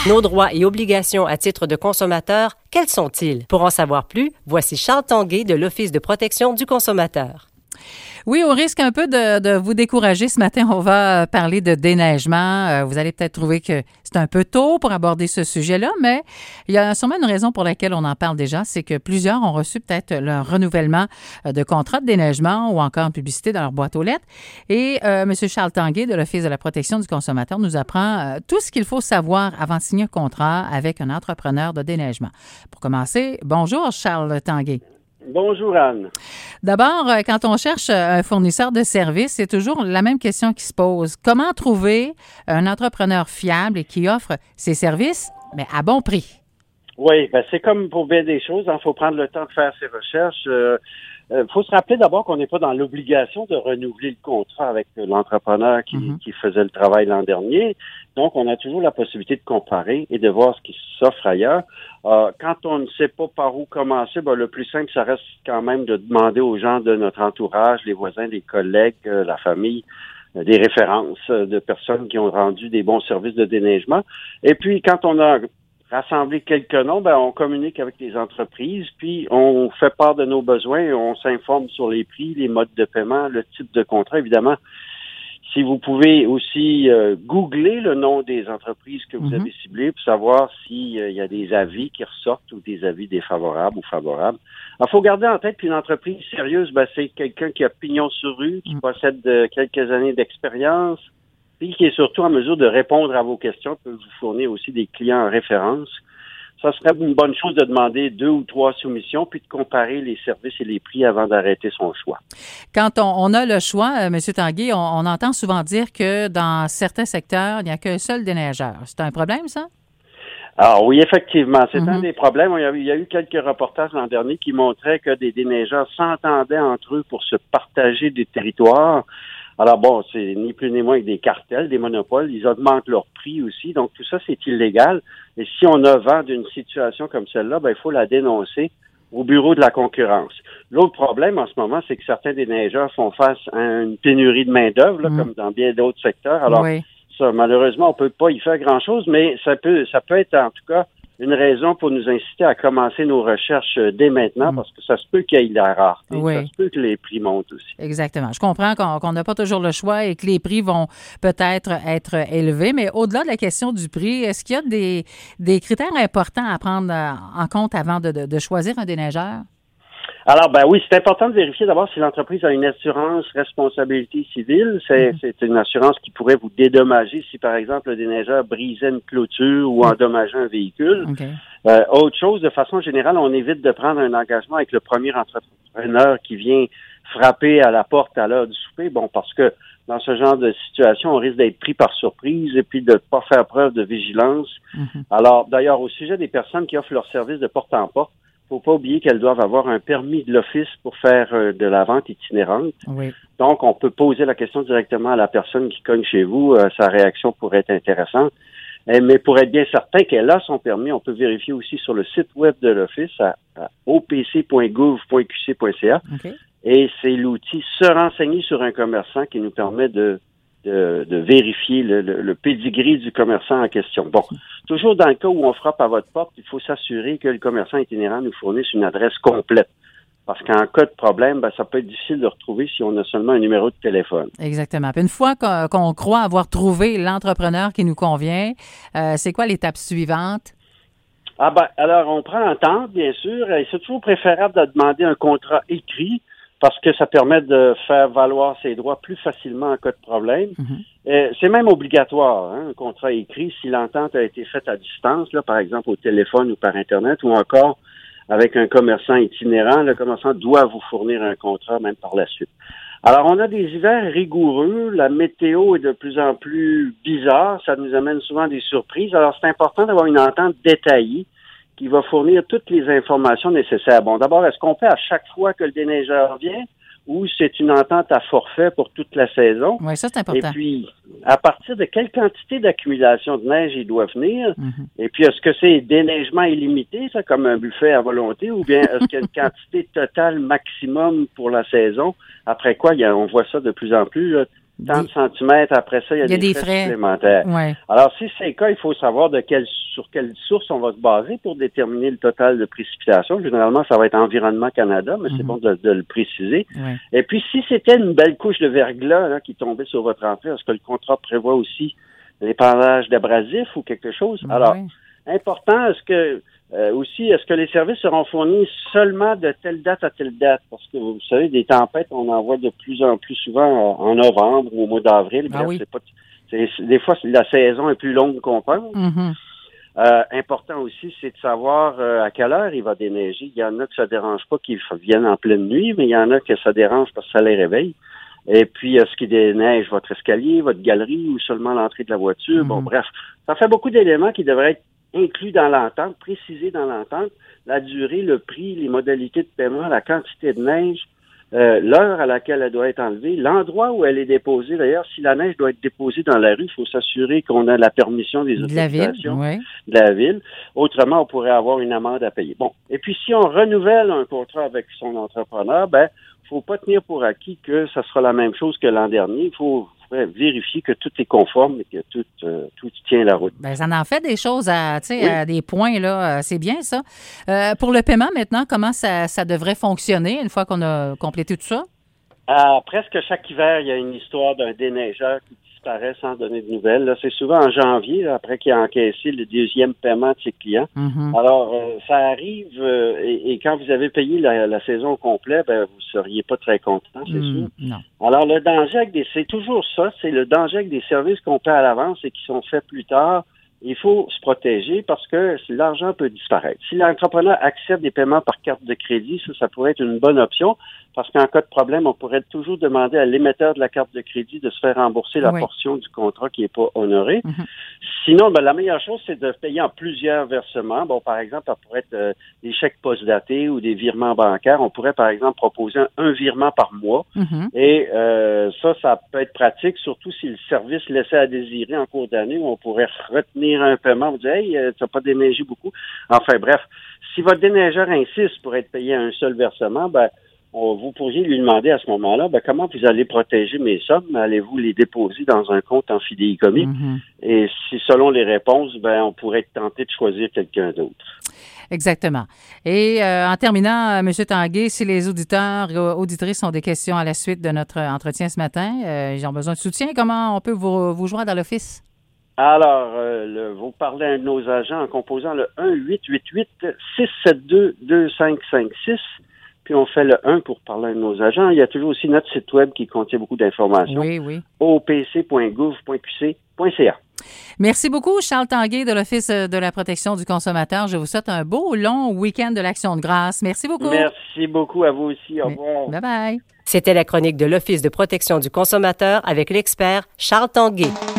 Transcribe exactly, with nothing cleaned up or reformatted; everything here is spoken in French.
Nos droits et obligations à titre de consommateur, quels sont-ils? Pour en savoir plus, voici Charles Tanguay de l'Office de protection du consommateur. Oui, au risque un peu de, de vous décourager, ce matin, on va parler de déneigement. Euh, vous allez peut-être trouver que c'est un peu tôt pour aborder ce sujet-là, mais il y a sûrement une raison pour laquelle on en parle déjà, c'est que plusieurs ont reçu peut-être leur renouvellement de contrat de déneigement ou encore une publicité dans leur boîte aux lettres. Et euh, M. Charles Tanguay de l'Office de la protection du consommateur nous apprend euh, tout ce qu'il faut savoir avant de signer un contrat avec un entrepreneur de déneigement. Pour commencer, bonjour Charles Tanguay. Bonjour Anne. D'abord, quand on cherche un fournisseur de services, c'est toujours la même question qui se pose. Comment trouver un entrepreneur fiable et qui offre ses services, mais à bon prix? Oui, ben c'est comme pour bien des choses, il faut prendre le temps de faire ses recherches. Il euh, euh, faut se rappeler d'abord qu'on n'est pas dans l'obligation de renouveler le contrat avec l'entrepreneur qui, mm-hmm. qui faisait le travail l'an dernier. Donc, on a toujours la possibilité de comparer et de voir ce qui s'offre ailleurs. Euh, quand on ne sait pas par où commencer, ben, le plus simple, ça reste quand même de demander aux gens de notre entourage, les voisins, les collègues, euh, la famille, euh, des références euh, de personnes qui ont rendu des bons services de déneigement. Et puis, quand on a rassemblé quelques noms, ben, on communique avec les entreprises, puis on fait part de nos besoins, on s'informe sur les prix, les modes de paiement, le type de contrat, évidemment. Si vous pouvez aussi euh, googler le nom des entreprises que vous mm-hmm. avez ciblées pour savoir s'il euh, y a des avis qui ressortent ou des avis défavorables ou favorables. Il faut garder en tête qu'une entreprise sérieuse, ben, c'est quelqu'un qui a pignon sur rue, qui mm. possède euh, quelques années d'expérience, puis qui est surtout en mesure de répondre à vos questions, peut vous fournir aussi des clients en référence. Ça serait une bonne chose de demander deux ou trois soumissions, puis de comparer les services et les prix avant d'arrêter son choix. Quand on, on a le choix, euh, M. Tanguay, on, on entend souvent dire que dans certains secteurs, il n'y a qu'un seul déneigeur. C'est un problème, ça? Alors oui, effectivement, c'est mm-hmm. un des problèmes. Il y, a, il y a eu quelques reportages l'an dernier qui montraient que des déneigeurs s'entendaient entre eux pour se partager des territoires. Alors bon, c'est ni plus ni moins que des cartels, des monopoles. Ils augmentent leur prix aussi. Donc tout ça, c'est illégal. Et si on a vent d'une situation comme celle-là, ben il faut la dénoncer au bureau de la concurrence. L'autre problème en ce moment, c'est que certains déneigeurs font face à une pénurie de main-d'œuvre, là, mmh. comme dans bien d'autres secteurs. Alors oui. ça, malheureusement, on peut pas y faire grand-chose, mais ça peut, ça peut être en tout cas une raison pour nous inciter à commencer nos recherches dès maintenant, mmh. parce que ça se peut qu'il y ait la rareté, oui. ça se peut que les prix montent aussi. Exactement. Je comprends qu'on, qu'on n'a pas toujours le choix et que les prix vont peut-être être élevés, mais au-delà de la question du prix, est-ce qu'il y a des, des critères importants à prendre en compte avant de, de, de choisir un déneigeur? Alors, ben oui, c'est important de vérifier d'abord si l'entreprise a une assurance responsabilité civile. C'est, mmh. c'est une assurance qui pourrait vous dédommager si, par exemple, le déneigeur brisait une clôture ou endommageait un véhicule. Okay. Euh, autre chose, de façon générale, on évite de prendre un engagement avec le premier entrepreneur qui vient frapper à la porte à l'heure du souper. Bon, parce que dans ce genre de situation, on risque d'être pris par surprise et puis de ne pas faire preuve de vigilance. Mmh. Alors, d'ailleurs, au sujet des personnes qui offrent leur service de porte en porte, faut pas oublier qu'elles doivent avoir un permis de l'office pour faire euh, de la vente itinérante. Oui. Donc, on peut poser la question directement à la personne qui cogne chez vous. Euh, sa réaction pourrait être intéressante. Et, mais pour être bien certain qu'elle a son permis, on peut vérifier aussi sur le site web de l'office à, à o p c point gouv point q c point c a. Okay. Et c'est l'outil Se renseigner sur un commerçant qui nous permet de De, de vérifier le, le, le pédigree du commerçant en question. Bon, toujours dans le cas où on frappe à votre porte, il faut s'assurer que le commerçant itinérant nous fournisse une adresse complète. Parce qu'en cas de problème, ben, ça peut être difficile de retrouver si on a seulement un numéro de téléphone. Exactement. Puis une fois qu'on, qu'on croit avoir trouvé l'entrepreneur qui nous convient, euh, c'est quoi l'étape suivante? Ah ben, alors on prend l'entente, bien sûr, et c'est toujours préférable de demander un contrat écrit, parce que ça permet de faire valoir ses droits plus facilement en cas de problème. Mm-hmm. Euh, c'est même obligatoire, hein, un contrat écrit, si l'entente a été faite à distance, là, par exemple au téléphone ou par Internet, ou encore avec un commerçant itinérant, le commerçant doit vous fournir un contrat même par la suite. Alors, on a des hivers rigoureux, la météo est de plus en plus bizarre, ça nous amène souvent des surprises. Alors, c'est important d'avoir une entente détaillée qui va fournir toutes les informations nécessaires. Bon, d'abord, est-ce qu'on paie à chaque fois que le déneigeur vient ou c'est une entente à forfait pour toute la saison? Oui, ça, c'est important. Et puis, à partir de quelle quantité d'accumulation de neige il doit venir? Mm-hmm. Et puis, est-ce que c'est déneigement illimité, ça, comme un buffet à volonté, ou bien est-ce qu'il y a une quantité totale maximum pour la saison? Après quoi, il y a, on voit ça de plus en plus, là, tant de centimètres, après ça, il y a, il y a des, des frais, frais supplémentaires. Ouais. Alors, si c'est le cas, il faut savoir de quelle, sur quelle source on va se baser pour déterminer le total de précipitation. Généralement, ça va être Environnement Canada, mais mm-hmm. c'est bon de, de le préciser. Ouais. Et puis, si c'était une belle couche de verglas là, qui tombait sur votre entrée, est-ce que le contrat prévoit aussi l'épandage d'abrasifs ou quelque chose? Ouais. Alors, important, est-ce que Euh, aussi, est-ce que les services seront fournis seulement de telle date à telle date? Parce que, vous savez, des tempêtes, on en voit de plus en plus souvent en novembre ou au mois d'avril. Ah oui. c'est pas, c'est, des fois, la saison est plus longue qu'on pense. Mm-hmm. Euh, important aussi, c'est de savoir euh, à quelle heure il va déneiger. Il y en a que ça dérange pas qu'ils viennent en pleine nuit, mais il y en a que ça dérange parce que ça les réveille. Et puis, est-ce qu'il déneige votre escalier, votre galerie ou seulement l'entrée de la voiture? Mm-hmm. Bon, bref, ça fait beaucoup d'éléments qui devraient être inclus dans l'entente, précisé dans l'entente, la durée, le prix, les modalités de paiement, la quantité de neige, euh, l'heure à laquelle elle doit être enlevée, l'endroit où elle est déposée. D'ailleurs, si la neige doit être déposée dans la rue, il faut s'assurer qu'on a la permission des autorisations de la ville. Ouais. De la ville. Autrement, on pourrait avoir une amende à payer. Bon. Et puis, si on renouvelle un contrat avec son entrepreneur, ben, faut pas tenir pour acquis que ça sera la même chose que l'an dernier. Il faut vérifier que tout est conforme et que tout, euh, tout tient la route. Bien, ça en fait des choses à, tu sais, oui. à des points, là. C'est bien, ça. Euh, pour le paiement, maintenant, comment ça, ça devrait fonctionner une fois qu'on a complété tout ça? À presque chaque hiver, il y a une histoire d'un déneigeur qui disparaît sans donner de nouvelles. Là, c'est souvent en janvier, là, après qu'il a encaissé le deuxième paiement de ses clients. Mm-hmm. Alors, euh, ça arrive, euh, et, et quand vous avez payé la, la saison au complet, ben, vous seriez pas très content, c'est mm, sûr. Non. Alors, le danger avec des, c'est toujours ça, c'est le danger avec des services qu'on paie à l'avance et qui sont faits plus tard. Il faut se protéger parce que l'argent peut disparaître. Si l'entrepreneur accepte des paiements par carte de crédit, ça, ça pourrait être une bonne option parce qu'en cas de problème, on pourrait toujours demander à l'émetteur de la carte de crédit de se faire rembourser la oui. portion du contrat qui n'est pas honorée. Mm-hmm. Sinon, ben, la meilleure chose, c'est de payer en plusieurs versements. Bon, par exemple, ça pourrait être euh, des chèques post-datés ou des virements bancaires. On pourrait, par exemple, proposer un, un virement par mois. Mm-hmm. Et euh, ça, ça peut être pratique, surtout si le service laissait à désirer en cours d'année, où on pourrait retenir un paiement, vous dire, hey, tu n'as pas déneigé beaucoup. Enfin, bref, si votre déneigeur insiste pour être payé à un seul versement, ben, on, vous pourriez lui demander à ce moment-là, ben, comment vous allez protéger mes sommes? Allez-vous les déposer dans un compte en fidéicommis? Mm-hmm. Et si, selon les réponses, ben, on pourrait être tenté de choisir quelqu'un d'autre. Exactement. Et euh, en terminant, M. Tanguay, si les auditeurs et auditrices ont des questions à la suite de notre entretien ce matin, euh, ils ont besoin de soutien, comment on peut vous, vous joindre à l'office? Alors, euh, le, vous parlez à un de nos agents en composant le un huit huit huit six sept deux deux cinq cinq six, puis on fait le un pour parler à un de nos agents. Il y a toujours aussi notre site web qui contient beaucoup d'informations. Oui, oui. o p c point gouv point q c point c a. Merci beaucoup, Charles Tanguay de l'Office de la protection du consommateur. Je vous souhaite un beau, long week-end de l'Action de grâce. Merci beaucoup. Merci beaucoup à vous aussi. Au revoir. Bye-bye. C'était la chronique de l'Office de protection du consommateur avec l'expert Charles Tanguay.